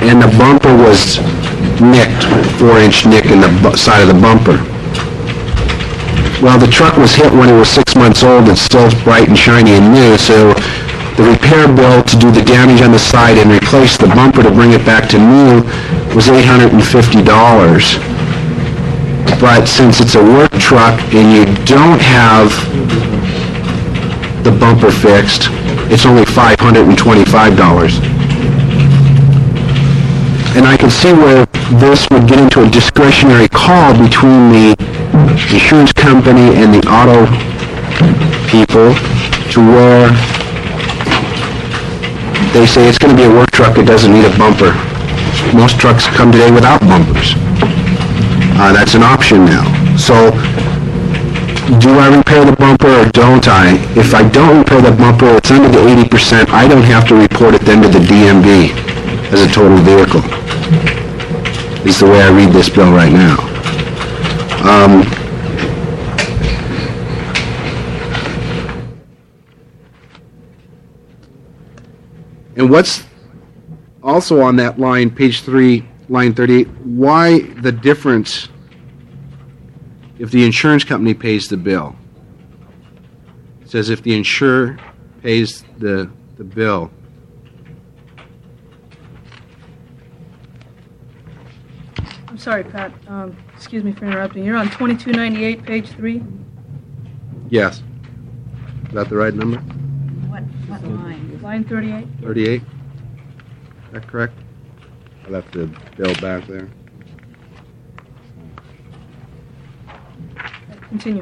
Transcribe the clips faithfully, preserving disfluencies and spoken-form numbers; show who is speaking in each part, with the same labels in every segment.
Speaker 1: and the bumper was nicked, four-inch nick in the bu- side of the bumper. Well, the truck was hit when it was six months old. It's still bright and shiny and new, so the repair bill to do the damage on the side and replace the bumper to bring it back to new was eight hundred fifty dollars. But since it's a work truck and you don't have the bumper fixed, it's only five hundred twenty-five dollars. And I can see where this would get into a discretionary call between the insurance company and the auto people, to where they say it's going to be a work truck, it doesn't need a bumper. Most trucks come today without bumpers. Uh, that's an option now. So, do I repair the bumper or don't I? If I don't repair the bumper, it's under the eighty percent, I don't have to report it then to the D M V as a total vehicle. Is the way I read this bill right now. Um, and what's also on that line, page three, line thirty-eight, why the difference if the insurance company pays the bill? It says if the insurer pays the, the bill.
Speaker 2: I'm sorry, Pat. Um, excuse me for interrupting. You're on twenty-two ninety-eight, page three?
Speaker 1: Yes. Is that the right number?
Speaker 3: What, what line?
Speaker 2: Line thirty-eight?
Speaker 1: thirty-eight? Is that correct? I left the bill back there.
Speaker 2: Continue.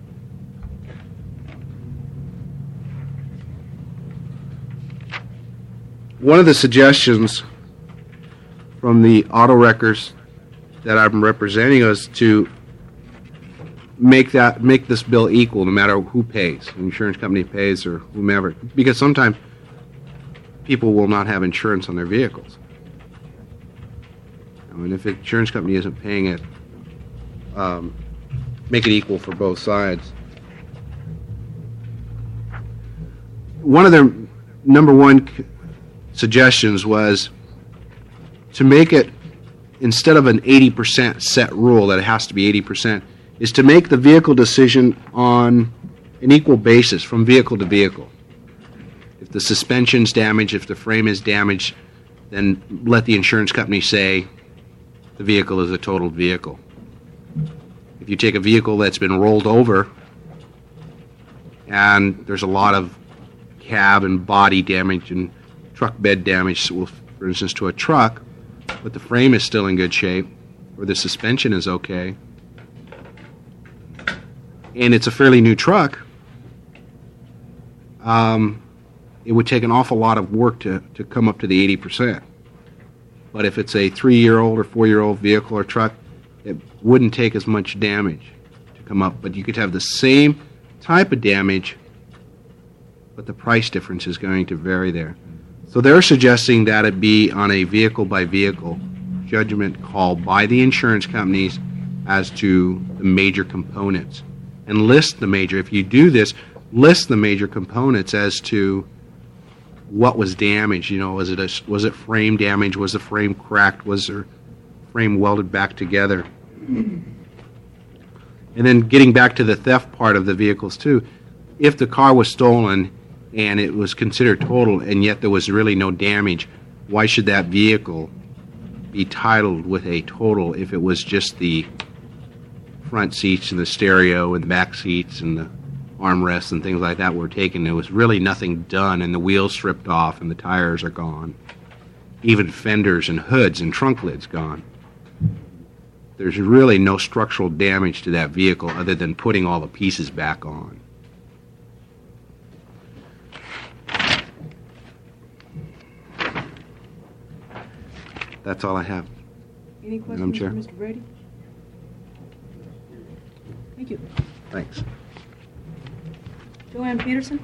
Speaker 1: One of the suggestions from the auto wreckers that I'm representing is to make that make this bill equal no matter who pays, the insurance company pays or whomever, because sometimes people will not have insurance on their vehicles. I mean, if the insurance company isn't paying it, um, make it equal for both sides. One of their number one c- suggestions was to make it, instead of an eighty percent set rule that it has to be eighty percent, is to make the vehicle decision on an equal basis from vehicle to vehicle. If the suspension's damaged, if the frame is damaged, then let the insurance company say the vehicle is a totaled vehicle. If you take a vehicle that's been rolled over and there's a lot of cab and body damage and truck bed damage, for instance, to a truck, but the frame is still in good shape, or the suspension is okay, and it's a fairly new truck, um, it would take an awful lot of work to, to come up to the eighty percent. But if it's a three-year-old or four-year-old vehicle or truck, it wouldn't take as much damage to come up. But you could have the same type of damage, but the price difference is going to vary there. So they're suggesting that it be on a vehicle-by-vehicle judgment call by the insurance companies as to the major components. And list the major, if you do this, list the major components as to what was damaged. You know, was it a, was it frame damage? Was the frame cracked? Was there frame welded back together? And then getting back to the theft part of the vehicles too, if the car was stolen and it was considered total and yet there was really no damage, why should that vehicle be titled with a total if it was just the front seats and the stereo and the back seats and the armrests and things like that were taken? There was really nothing done, and the wheels stripped off and the tires are gone. Even fenders and hoods and trunk lids gone. There's really no structural damage to that vehicle other than putting all the pieces back on. That's all I have.
Speaker 2: Any
Speaker 1: Madam
Speaker 2: questions for
Speaker 1: Chair.
Speaker 2: Mister Brady? Thank you.
Speaker 1: Thanks.
Speaker 2: Joanne Peterson?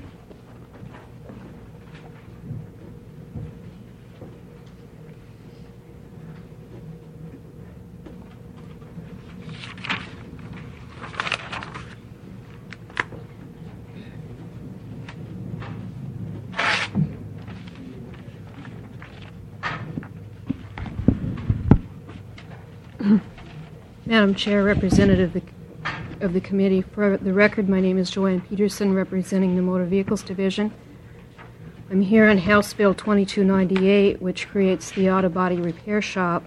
Speaker 4: Madam Chair, representative of the, of the committee, for the record, my name is Joanne Peterson, representing the Motor Vehicles Division. I'm here on House Bill twenty-two ninety-eight, which creates the auto body repair shop.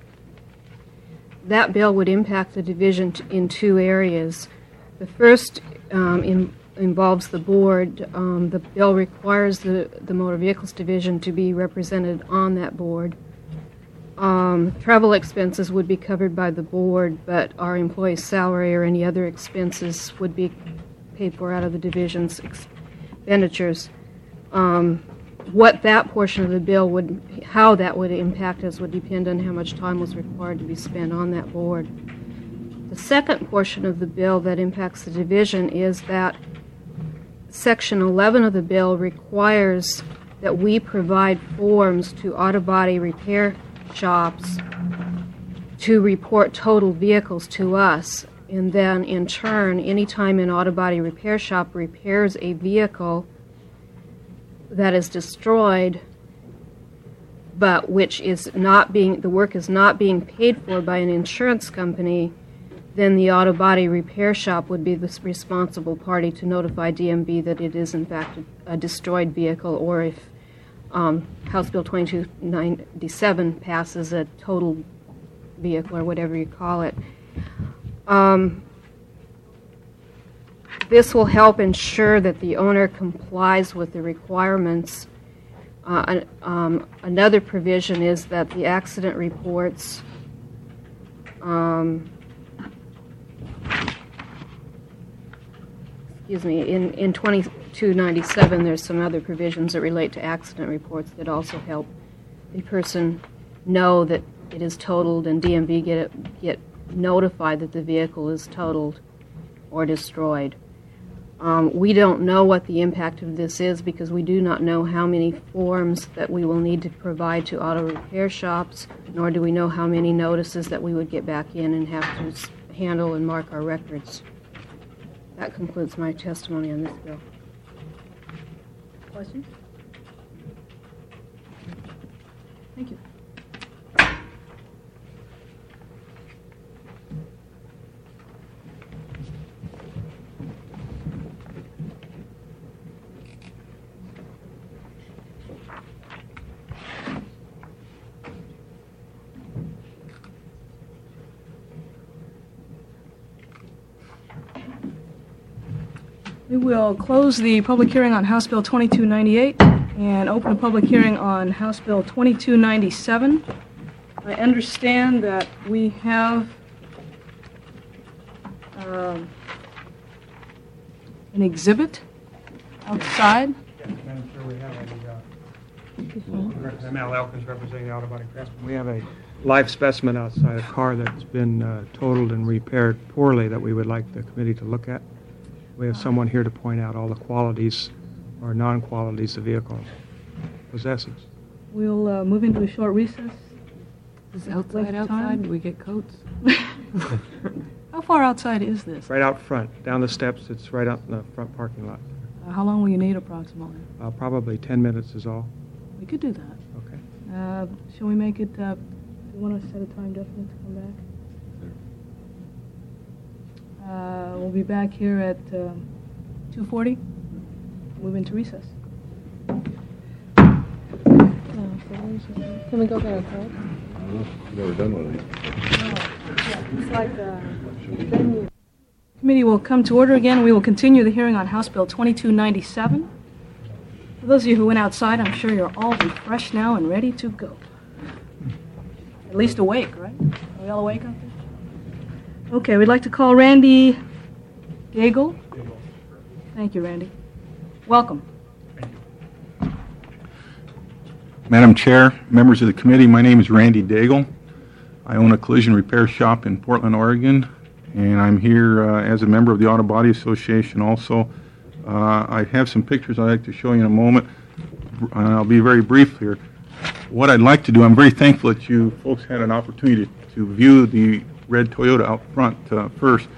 Speaker 4: That bill would impact the division t- in two areas. The first um, in, involves the board. Um, the bill requires the, the Motor Vehicles Division to be represented on that board. Um, travel expenses would be covered by the board, but our employee's salary or any other expenses would be paid for out of the division's expenditures. Um, what that portion of the bill would, how that would impact us would depend on how much time was required to be spent on that board. The second portion of the bill that impacts the division is that Section eleven of the bill requires that we provide forms to auto body repair shops to report total vehicles to us, and then in turn, anytime an auto body repair shop repairs a vehicle that is destroyed, but which is not being, the work is not being paid for by an insurance company, then the auto body repair shop would be the responsible party to notify D M V that it is in fact a, a destroyed vehicle, or if um, House Bill twenty-two ninety-seven passes, a total vehicle or whatever you call it. Um, this will help ensure that the owner complies with the requirements. Uh, um, another provision is that the accident reports um, excuse me, in, in twenty-two ninety-seven there's some other provisions that relate to accident reports that also help the person know that it is totaled, and D M V get it, get notified that the vehicle is totaled or destroyed. Um, we don't know what the impact of this is because we do not know how many forms that we will need to provide to auto repair shops, nor do we know how many notices that we would get back in and have to s- handle and mark our records. That concludes my testimony on this bill.
Speaker 2: Questions? Thank you. We will close the public hearing on House Bill twenty-two ninety-eight and open a public hearing on House Bill twenty-two ninety-seven. I understand that we have um, an exhibit outside.
Speaker 5: Yes, Madam Chair, we have a, uh, I'm Al Elkins representing the Auto Body Craftsman. We have a live specimen outside, a car that's been uh, totaled and repaired poorly that we would like the committee to look at. We have someone here to point out all the qualities or non-qualities the vehicle possesses.
Speaker 2: We'll uh, move into a short recess.
Speaker 6: Is outside
Speaker 2: Waste of time?
Speaker 6: outside? Do we get coats?
Speaker 2: How far outside is this?
Speaker 5: Right out front, down the steps, it's right out in the front parking lot.
Speaker 2: Uh, how long will you need approximately?
Speaker 5: Uh, Probably ten minutes is all.
Speaker 2: We could do that.
Speaker 5: Okay.
Speaker 2: Uh, shall we make it, uh, do you want to set a time definite to come back? Uh, we'll be back here at uh, two forty. Move into recess.
Speaker 4: Can we go get our card?
Speaker 7: Never done one of these.
Speaker 4: It's like a venue.
Speaker 2: Committee will come to order again. We will continue the hearing on House Bill twenty-two ninety-seven. For those of you who went outside, I'm sure you're all refreshed now and ready to go. At least awake, right? Are we all awake out there? Okay, we'd like to call Randy Gagel. Thank you, Randy. Welcome.
Speaker 7: Madam Chair, members of the committee, my name is Randy Daigle. I own a collision repair shop in Portland, Oregon, and I'm here uh, as a member of the Auto Body Association also. Uh, I have some pictures I'd like to show you in a moment, and I'll be very brief here. What I'd like to do, I'm very thankful that you folks had an opportunity to view the red Toyota out front uh, first.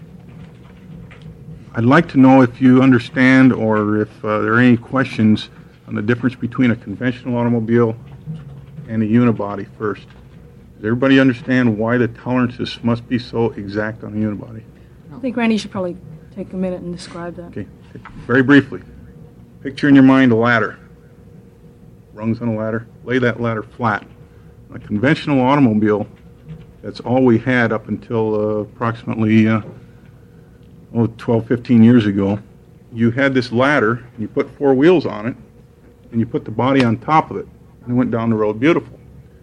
Speaker 7: I'd like to know if you understand or if uh, there are any questions on the difference between a conventional automobile and a unibody first. Does everybody understand why the tolerances must be so exact on a unibody?
Speaker 2: I think Randy should probably take a minute and describe that.
Speaker 7: Okay, very briefly. Picture in your mind a ladder. Rungs on a ladder. Lay that ladder flat. A conventional automobile, that's all we had up until uh, approximately uh, oh, twelve, fifteen years ago. You had this ladder, and you put four wheels on it, and you put the body on top of it, and it went down the road beautiful.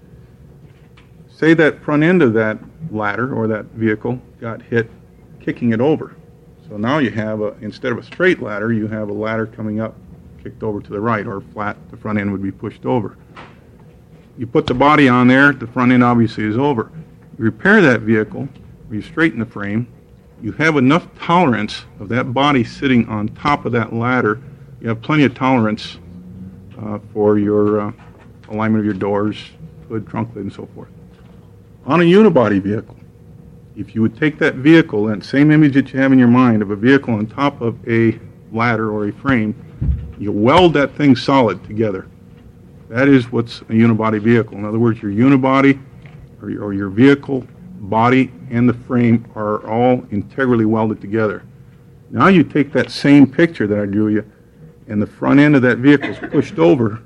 Speaker 7: Say that front end of that ladder or that vehicle got hit kicking it over. So now you have, a, instead of a straight ladder, you have a ladder coming up, kicked over to the right, or flat, the front end would be pushed over. You put the body on there, the front end obviously is over. You repair that vehicle, you straighten the frame, you have enough tolerance of that body sitting on top of that ladder. You have plenty of tolerance uh, for your uh, alignment of your doors, hood, trunk lid, and so forth. On a unibody vehicle, if you would take that vehicle, that same image that you have in your mind of a vehicle on top of a ladder or a frame, you weld that thing solid together. That is what's a unibody vehicle. In other words, your unibody or your, or your vehicle body and the frame are all integrally welded together. Now you take that same picture that I drew you, and the front end of that vehicle is pushed over.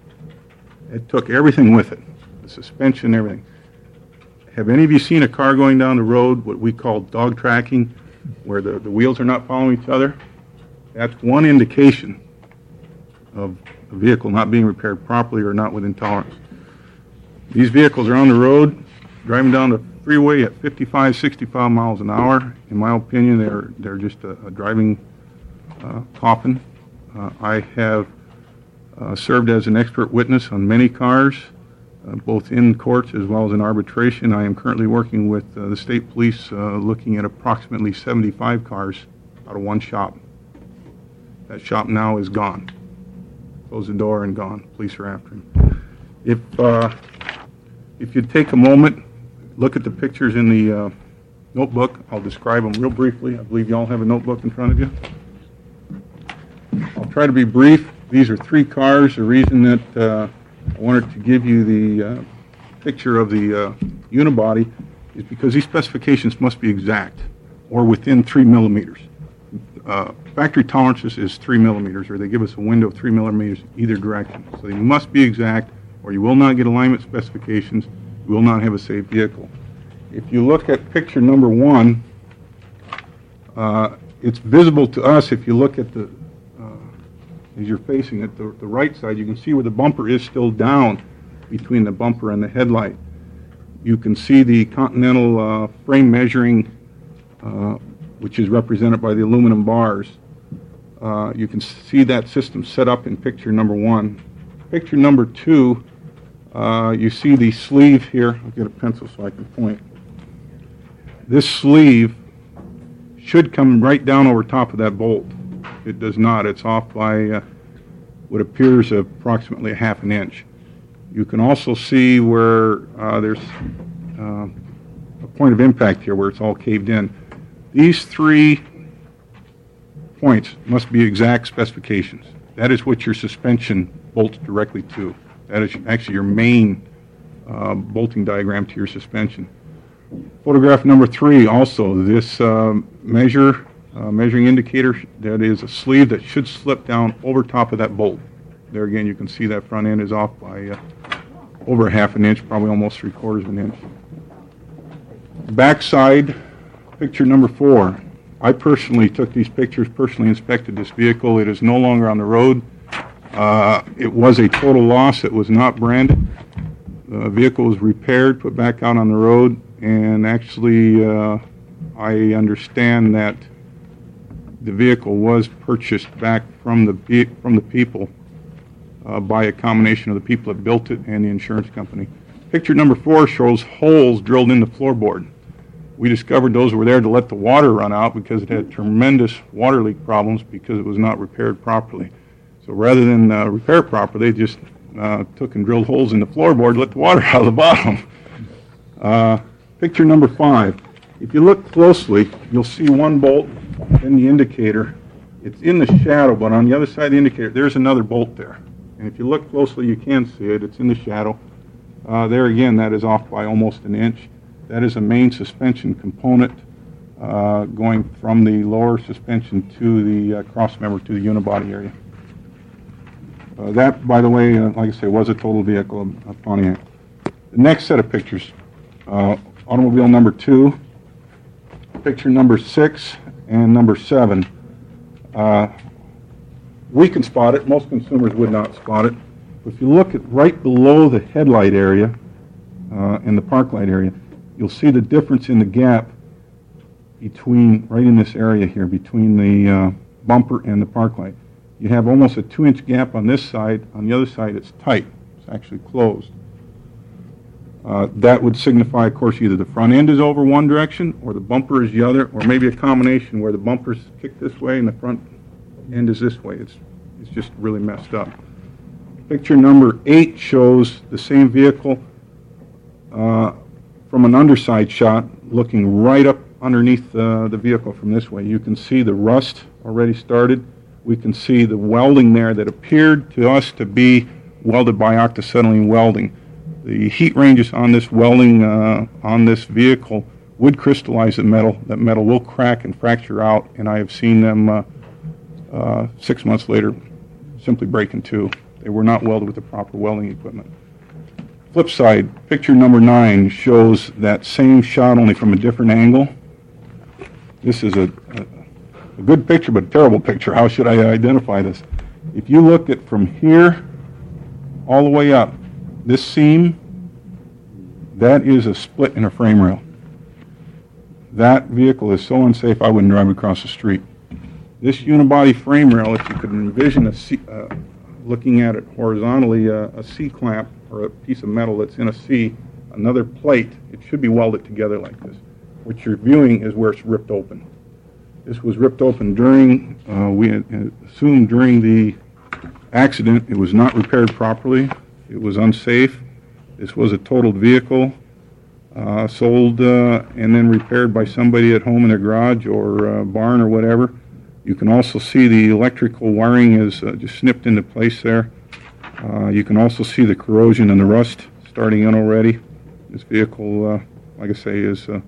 Speaker 7: It took everything with it, the suspension, everything. Have any of you seen a car going down the road, what we call dog tracking, where the, the wheels are not following each other? That's one indication of a vehicle not being repaired properly or not within tolerance. These vehicles are on the road, driving down the freeway at fifty-five, sixty-five miles an hour. In my opinion, they're, they're just a, a driving uh, coffin. Uh, I have uh, served as an expert witness on many cars, uh, both in courts as well as in arbitration. I am currently working with uh, the state police uh, looking at approximately seventy-five cars out of one shop. That shop now is gone. Close the door and gone. Police are after him. If, uh, if you take a moment, look at the pictures in the uh, notebook. I'll describe them real briefly. I believe you all have a notebook in front of you. I'll try to be brief. These are three cars. The reason that uh, I wanted to give you the uh, picture of the uh, unibody is because these specifications must be exact or within three millimeters. Uh, factory tolerances is three millimeters, or they give us a window of three millimeters either direction. So they must be exact, or you will not get alignment specifications. You will not have a safe vehicle. If you look at picture number one, uh, it's visible to us if you look at the, uh, as you're facing it, the, the right side, you can see where the bumper is still down between the bumper and the headlight. You can see the Continental uh, frame measuring, uh, which is represented by the aluminum bars. Uh, you can see that system set up in picture number one. Picture number two, uh, you see the sleeve here. I'll get a pencil so I can point. This sleeve should come right down over top of that bolt. It does not. It's off by uh, what appears approximately a half an inch. You can also see where uh, there's uh, a point of impact here where it's all caved in. These three points must be exact specifications. That is what your suspension bolts directly to. That is actually your main uh, bolting diagram to your suspension. Photograph number three also, this uh, measure, uh, measuring indicator, that is a sleeve that should slip down over top of that bolt. There again, you can see that front end is off by uh, over a half an inch, probably almost three quarters of an inch. Backside, picture number four. I personally took these pictures, personally inspected this vehicle. It is no longer on the road. Uh, it was a total loss. It was not branded. The vehicle was repaired, put back out on the road, and actually uh, I understand that the vehicle was purchased back from the from the people uh, by a combination of the people that built it and the insurance company. Picture number four shows holes drilled in the floorboard. We discovered those were there to let the water run out because it had tremendous water leak problems because it was not repaired properly. So rather than uh, repair it properly, they just uh, took and drilled holes in the floorboard, let the water out of the bottom. Uh, picture number five. If you look closely, you'll see one bolt in the indicator. It's in the shadow, but on the other side of the indicator, there's another bolt there. And if you look closely, you can see it. It's in the shadow. Uh, there again, that is off by almost an inch. That is a main suspension component uh, going from the lower suspension to the uh, cross member to the unibody area. Uh, that, by the way, uh, like I say, was a total vehicle of, of Pontiac. The next set of pictures, uh, automobile number two, picture number six, and number seven. Uh, we can spot it. Most consumers would not spot it. If you look at right below the headlight area uh, and the park light area, you'll see the difference in the gap between, right in this area here, between the uh, bumper and the park light. You have almost a two-inch gap on this side. On the other side, it's tight. It's actually closed. Uh, that would signify, of course, either the front end is over one direction or the bumper is the other, or maybe a combination where the bumper's kicked this way and the front end is this way. It's, it's just really messed up. Picture number eight shows the same vehicle uh, from an underside shot, looking right up underneath uh, the vehicle from this way. You can see the rust already started. We can see the welding there that appeared to us to be welded by octacetylene welding. The heat ranges on this welding uh, on this vehicle would crystallize the metal. That metal will crack and fracture out, and I have seen them uh, uh, six months later simply break in two. They were not welded with the proper welding equipment. Flip side, picture number nine shows that same shot only from a different angle. This is a, a, a good picture, but a terrible picture. How should I identify this? If you look at from here all the way up, this seam, that is a split in a frame rail. That vehicle is so unsafe I wouldn't drive across the street. This unibody frame rail, if you could envision a C, uh, looking at it horizontally, uh, a C-clamp or a piece of metal that's in a C, another plate, it should be welded together like this. What you're viewing is where it's ripped open. This was ripped open during, uh, we assumed during the accident. It was not repaired properly. It was unsafe. This was a totaled vehicle, uh, sold uh, and then repaired by somebody at home in their garage or uh, barn or whatever. You can also see the electrical wiring is uh, just snipped into place there. Uh, you can also see the corrosion and the rust starting in already. This vehicle, uh, like I say, is, uh,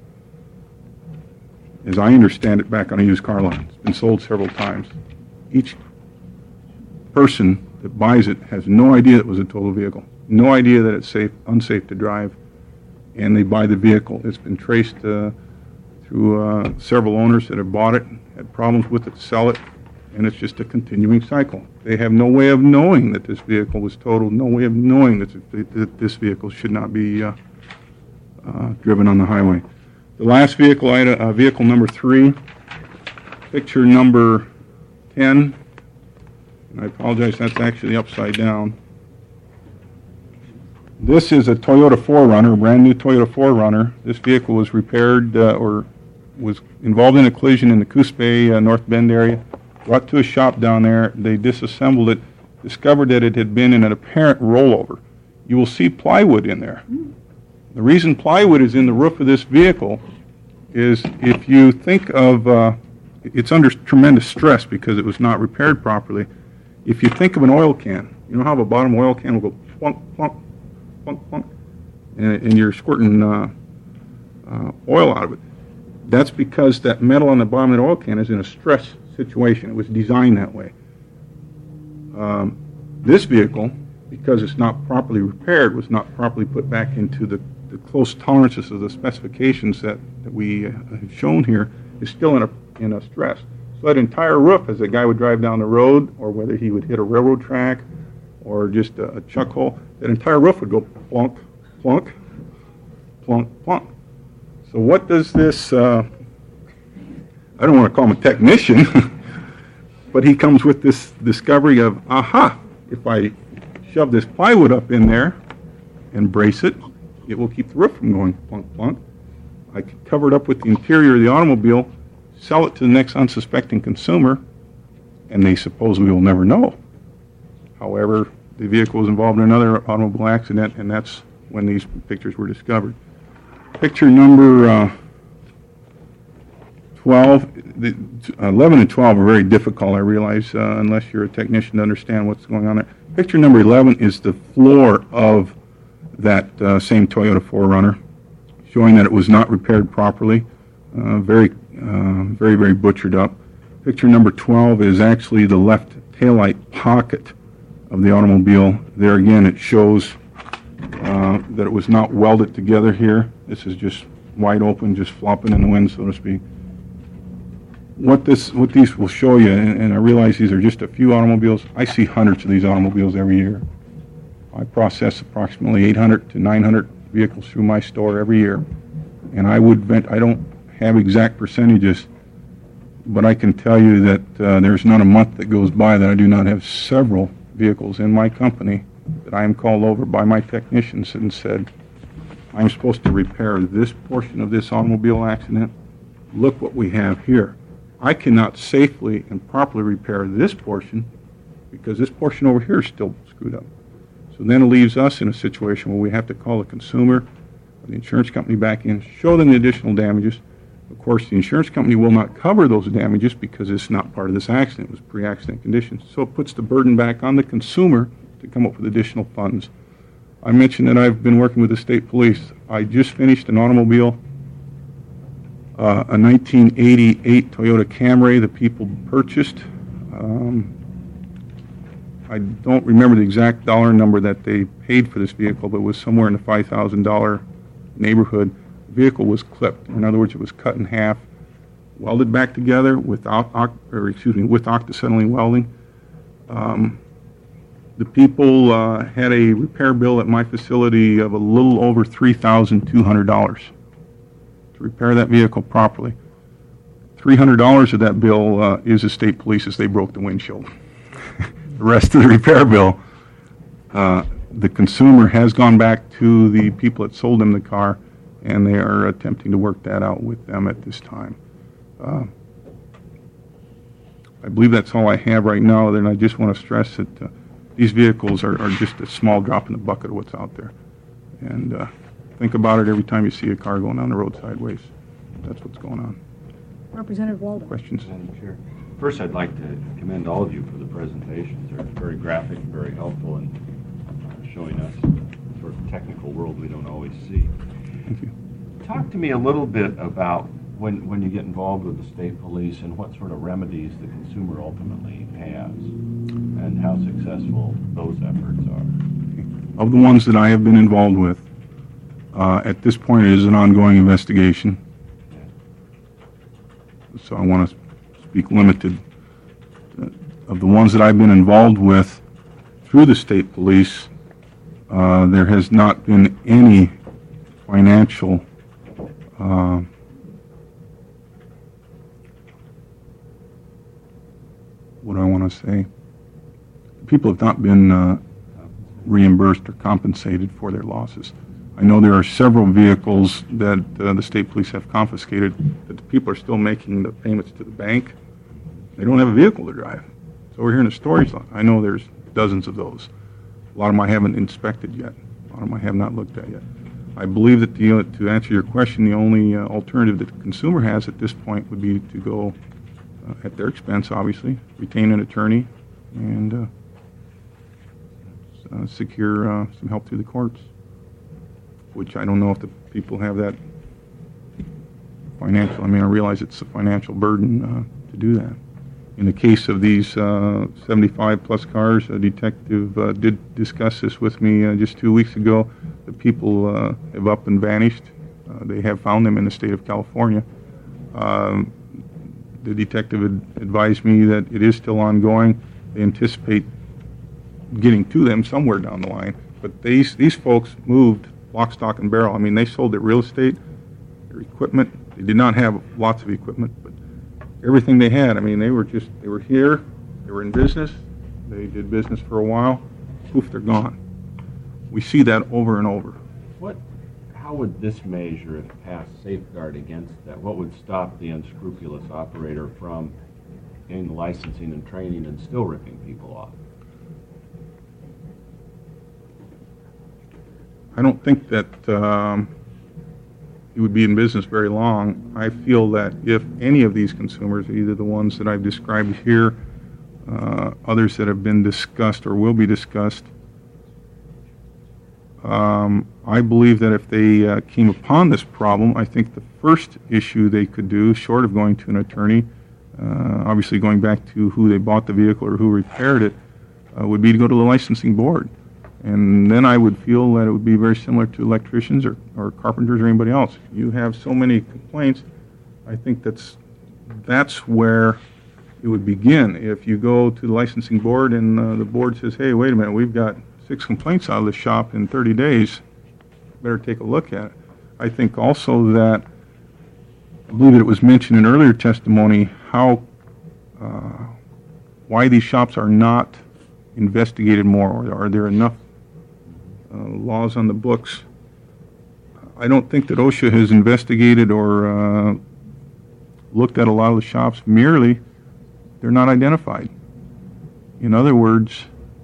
Speaker 7: as I understand it, back on a used car lot. It's been sold several times. Each person that buys it has no idea it was a total vehicle, no idea that it's safe, unsafe to drive, and they buy the vehicle. It's been traced uh, through uh, several owners that have bought it, had problems with it, sell it, and it's just a continuing cycle. They have no way of knowing that this vehicle was totaled, no way of knowing that, that this vehicle should not be uh, uh, driven on the highway. The last vehicle, uh, vehicle number three, picture number ten, and I apologize, that's actually upside down. This is a Toyota four runner, a brand new Toyota four runner. This vehicle was repaired uh, or was involved in a collision in the Coos Bay, uh, North Bend area, brought to a shop down there. They disassembled it, discovered that it had been in an apparent rollover. You will see plywood in there. The reason plywood is in the roof of this vehicle is if you think of, uh, it's under tremendous stress because it was not repaired properly. If you think of an oil can, you know how the bottom oil can will go plunk, plunk, plunk, plunk, and, and you're squirting uh, uh, oil out of it. That's because that metal on the bottom of the oil can is in a stress situation. It was designed that way. Um, this vehicle, because it's not properly repaired, was not properly put back into the, the close tolerances of the specifications that, that we uh, have shown here, is still in a, in a stress. So that entire roof, as a guy would drive down the road, or whether he would hit a railroad track, or just a, a chuck hole, that entire roof would go plunk, plunk, plunk, plunk. So what does this, uh, I don't want to call him a technician, but he comes with this discovery of, aha, if I shove this plywood up in there and brace it, it will keep the roof from going plunk, plunk. I can cover it up with the interior of the automobile, sell it to the next unsuspecting consumer, and they suppose we will never know. However, the vehicle was involved in another automobile accident, and that's when these pictures were discovered. Picture number uh, twelve, the, eleven and twelve are very difficult, I realize, uh, unless you're a technician to understand what's going on there. Picture number eleven is the floor of that uh, same Toyota four runner, showing that it was not repaired properly, uh, very, uh, very, very butchered up. Picture number twelve is actually the left taillight pocket of the automobile. There again, it shows uh, that it was not welded together here. This is just wide open, just flopping in the wind, so to speak. What this, what these will show you, and, and I realize these are just a few automobiles. I see hundreds of these automobiles every year. I process approximately eight hundred to nine hundred vehicles through my store every year, and I would vent, I don't have exact percentages, but I can tell you that uh, there's not a month that goes by that I do not have several vehicles in my company that I am called over by my technicians and said, I'm supposed to repair this portion of this automobile accident. Look what we have here. I cannot safely and properly repair this portion because this portion over here is still screwed up. So then it leaves us in a situation where we have to call the consumer or the insurance company back in, show them the additional damages. Of course, the insurance company will not cover those damages because it's not part of this accident. It was pre-accident conditions. So it puts the burden back on the consumer to come up with additional funds. I mentioned that I've been working with the state police. I just finished an automobile, uh, a nineteen eighty-eight Toyota Camry that people purchased. Um, I don't remember the exact dollar number that they paid for this vehicle, but it was somewhere in the five thousand dollars neighborhood. The vehicle was clipped. In other words, it was cut in half, welded back together without, or excuse me, with octacetylene welding. Um, the people uh, had a repair bill at my facility of a little over three thousand two hundred dollars to repair that vehicle properly. three hundred dollars of that bill uh, is the state police as they broke the windshield. The rest of the repair bill, uh, the consumer has gone back to the people that sold them the car, and they are attempting to work that out with them at this time. Uh, I believe that's all I have right now, and I just want to stress that uh, these vehicles are, are just a small drop in the bucket of what's out there. And uh, think about it every time you see a car going down the road sideways. That's what's going on.
Speaker 2: Representative Walden.
Speaker 7: Questions?
Speaker 8: Madam Chair. First, I'd like to commend all of you for the presentations. They're very graphic and very helpful in uh, showing us the sort of technical world we don't always see.
Speaker 7: Thank you.
Speaker 8: Talk to me a little bit about when, when you get involved with the state police and what sort of remedies the consumer ultimately has and how successful those efforts are.
Speaker 7: Of the ones that I have been involved with, uh, at this point it is an ongoing investigation. So I want to speak limited. Uh, of the ones that I've been involved with through the state police, uh, there has not been any financial uh, what do I want to say? People have not been uh, reimbursed or compensated for their losses. I know there are several vehicles that uh, the state police have confiscated that the people are still making the payments to the bank. They don't have a vehicle to drive. So we're hearing the stories. I know there's dozens of those. A lot of them I haven't inspected yet. A lot of them I have not looked at yet. I believe that the, to answer your question, the only uh, alternative that the consumer has at this point would be to go uh, at their expense, obviously, retain an attorney, and uh, uh, secure uh, some help through the courts, which I don't know if the people have that financial. I mean, I realize it's a financial burden uh, to do that. In the case of these uh, seventy-five plus cars, a detective uh, did discuss this with me uh, just two weeks ago. The people uh, have up and vanished. Uh, they have found them in the state of California. Um, the detective had advised me that it is still ongoing. They anticipate getting to them somewhere down the line. But these, these folks moved lock, stock, and barrel. I mean, they sold their real estate, their equipment. They did not have lots of equipment, but everything they had. I mean, they were just, they were here, they were in business, they did business for a while, poof, they're gone. We see that over and over.
Speaker 8: What, how would this measure, if passed, safeguard against that? What would stop the unscrupulous operator from getting the licensing and training and still ripping people off?
Speaker 7: I don't think that um, he would be in business very long. I feel that if any of these consumers, either the ones that I've described here, uh, others that have been discussed or will be discussed, Um, I believe that if they uh, came upon this problem, I think the first issue they could do, short of going to an attorney, uh, obviously going back to who they bought the vehicle or who repaired it, uh, would be to go to the licensing board. And then I would feel that it would be very similar to electricians or, or carpenters or anybody else. You have so many complaints, I think that's, that's where it would begin. If you go to the licensing board and uh, the board says, hey, wait a minute, we've got six complaints out of the shop in thirty days, better take a look at it. I think also that, I believe that it was mentioned in earlier testimony, how, uh, why these shops are not investigated more, or are there enough uh, laws on the books? I don't think that OSHA has investigated or uh, looked at a lot of the shops. Merely, they're not identified. In other words,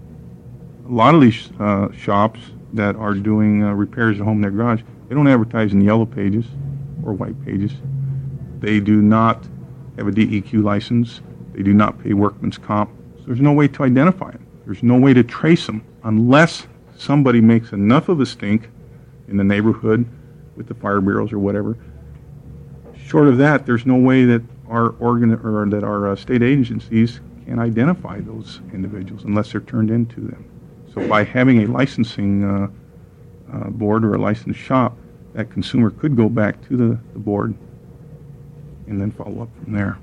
Speaker 7: a lot of these uh, shops that are doing uh, repairs at home in their garage, they don't advertise in the yellow pages or white pages. They do not have a D E Q license. They do not pay workman's comp. So there's no way to identify them. There's no way to trace them unless somebody makes enough of a stink in the neighborhood with the fire bureaus or whatever. Short of that, there's no way that our organ or that our uh, state agencies can identify those individuals unless they're turned into them. So by having a licensing uh, uh, board or a licensed shop, that consumer could go back to the, the board and then follow up from there.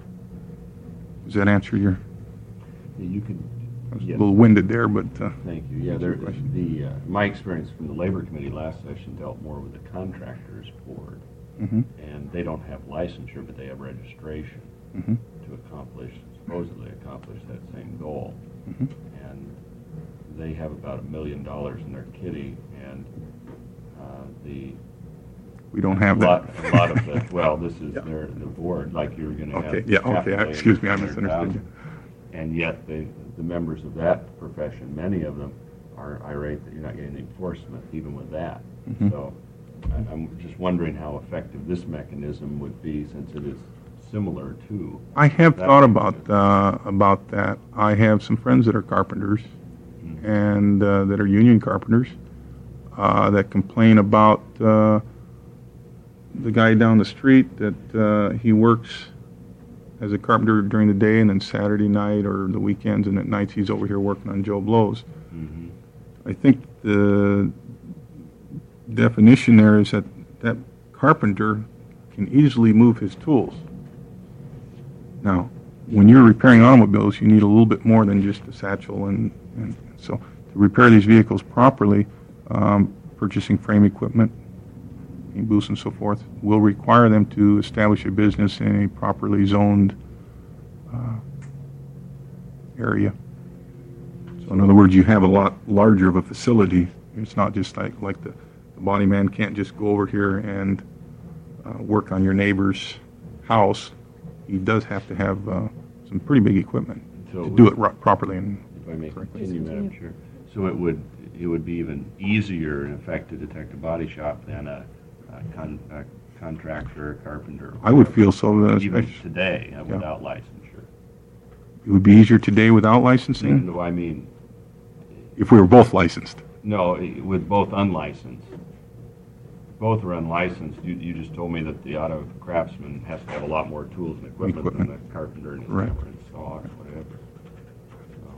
Speaker 7: Does that answer your?
Speaker 8: Yeah, you can.
Speaker 7: I was
Speaker 8: Yes.
Speaker 7: a little winded there, but uh,
Speaker 8: Thank you. Yeah, there, the, uh, my experience from the Labor Committee last session dealt more with the contractors board,
Speaker 7: mhm,
Speaker 8: and they don't have licensure, but they have registration
Speaker 7: mhm,
Speaker 8: to accomplish, supposedly accomplish that same goal.
Speaker 7: mhm.
Speaker 8: And they have about a million dollars in their kitty, and uh, the
Speaker 7: We don't have
Speaker 8: a lot,
Speaker 7: that.
Speaker 8: a lot of the, well, this is
Speaker 7: Yeah.
Speaker 8: their, the board, like you're going to have.
Speaker 7: Okay, yeah,
Speaker 8: half a
Speaker 7: okay,
Speaker 8: million,
Speaker 7: excuse me, I
Speaker 8: two hundred
Speaker 7: misunderstood
Speaker 8: thousand.
Speaker 7: you.
Speaker 8: And yet, the, the members of that profession, many of them, are irate that you're not getting the enforcement even with that.
Speaker 7: Mhm.
Speaker 8: So I- I'm just wondering how effective this mechanism would be, since it is similar to.
Speaker 7: I have
Speaker 8: that
Speaker 7: thought
Speaker 8: mechanism.
Speaker 7: about uh, about that. I have some friends that are carpenters
Speaker 8: Mhm.
Speaker 7: and uh, that are union carpenters uh, that complain about uh, the guy down the street that uh, he works as a carpenter during the day, and then Saturday night or the weekends and at nights he's over here working on Joe Blow's.
Speaker 8: Mhm.
Speaker 7: I think the definition there is that that carpenter can easily move his tools. Now, when you're repairing automobiles, you need a little bit more than just a satchel, and, and so to repair these vehicles properly, um, purchasing frame equipment, booths and so forth, will require them to establish a business in a properly zoned uh, area. So in other words, you have a lot larger of a facility. It's not just like, like the, the body man can't just go over here and uh, work on your neighbor's house. He does have to have uh, some pretty big equipment
Speaker 8: So
Speaker 7: to
Speaker 8: it
Speaker 7: do
Speaker 8: would-
Speaker 7: it ro- properly. And
Speaker 8: If I may
Speaker 7: Correct.
Speaker 8: continue,
Speaker 2: Please
Speaker 8: Madam
Speaker 2: continue.
Speaker 8: Chair. So it would, it would be even easier, in effect, to detect a body shop than a a con- a contractor, a carpenter.
Speaker 7: I would feel so, uh,
Speaker 8: Even
Speaker 7: especially-
Speaker 8: today, uh, without licensure.
Speaker 7: it would be easier today without licensing
Speaker 8: No, I mean,
Speaker 7: if we were both licensed.
Speaker 8: no, i- with both unlicensed. Both are unlicensed. You, you just told me that the auto craftsman has to have a lot more tools and equipment than
Speaker 7: Equipment.
Speaker 8: the carpenter and his
Speaker 7: Right.
Speaker 8: hammer and saw or whatever. So,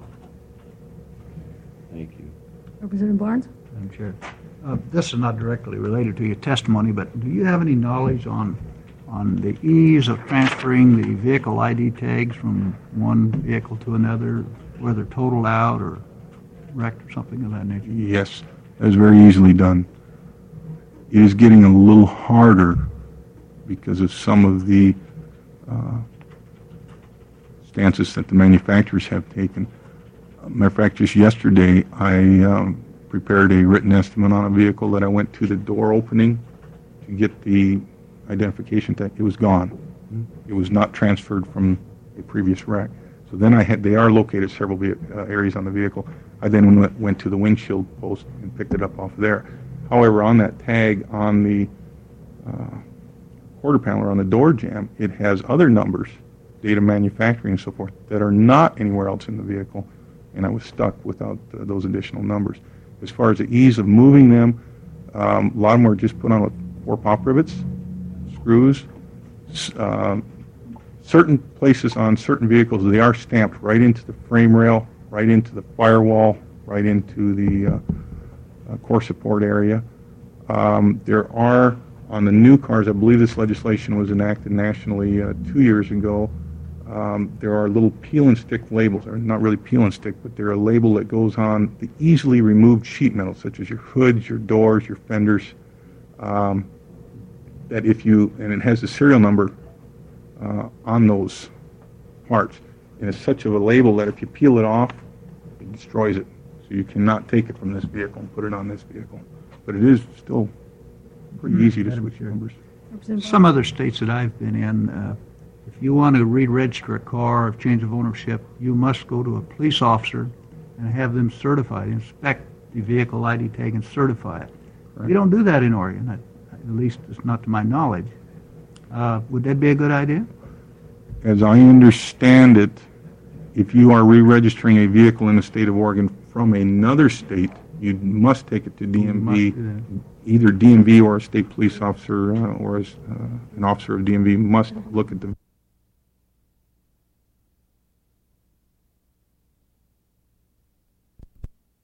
Speaker 8: Thank you.
Speaker 2: Representative Barnes?
Speaker 9: Madam Chair. Uh, This is not directly related to your testimony, but do you have any knowledge on, on the ease of transferring the vehicle I D tags from one vehicle to another, whether totaled out or wrecked or something of that nature?
Speaker 7: Yes, that is very easily done. It is getting a little harder because of some of the uh, stances that the manufacturers have taken. Uh, Matter of fact, just yesterday, I um, prepared a written estimate on a vehicle that I went to the door opening to get the identification tag. It was gone. It was not transferred from a previous wreck. So then I had, they are located several ve- uh, areas on the vehicle. I then went, went to the windshield post and picked it up off there. However, on that tag on the uh, quarter panel or on the door jamb, it has other numbers, date of manufacturing and so forth, that are not anywhere else in the vehicle, and I was stuck without uh, those additional numbers. As far as the ease of moving them, um, a lot of them are just put on with four pop rivets, screws. S- um, certain places on certain vehicles, they are stamped right into the frame rail, right into the firewall, right into the uh, uh, core support area. Um, there are, on the new cars, I believe this legislation was enacted nationally uh, two years ago, um, there are little peel and stick labels, or not really peel and stick, but they're a label that goes on the easily removed sheet metal, such as your hoods, your doors, your fenders, um, that if you, and it has the serial number uh, on those parts. And it's such of a label that if you peel it off, it destroys it. So you cannot take it from this vehicle and put it on this vehicle. But it is still pretty easy to
Speaker 9: Madam
Speaker 7: switch
Speaker 9: Chair.
Speaker 7: numbers.
Speaker 9: Some other states that I've been in, uh, if you want to re-register a car or change of ownership, you must go to a police officer and have them certified, inspect the vehicle I D tag and certify it.
Speaker 7: Right.
Speaker 9: We don't do that in Oregon, at at least it's not to my knowledge. Uh, Would that be a good idea?
Speaker 7: As I understand it, if you are re-registering a vehicle in the state of Oregon from another state, you must take it to D M V.
Speaker 9: You must do that.
Speaker 7: Either D M V or a state police officer uh, or as, uh, an officer of D M V must look at the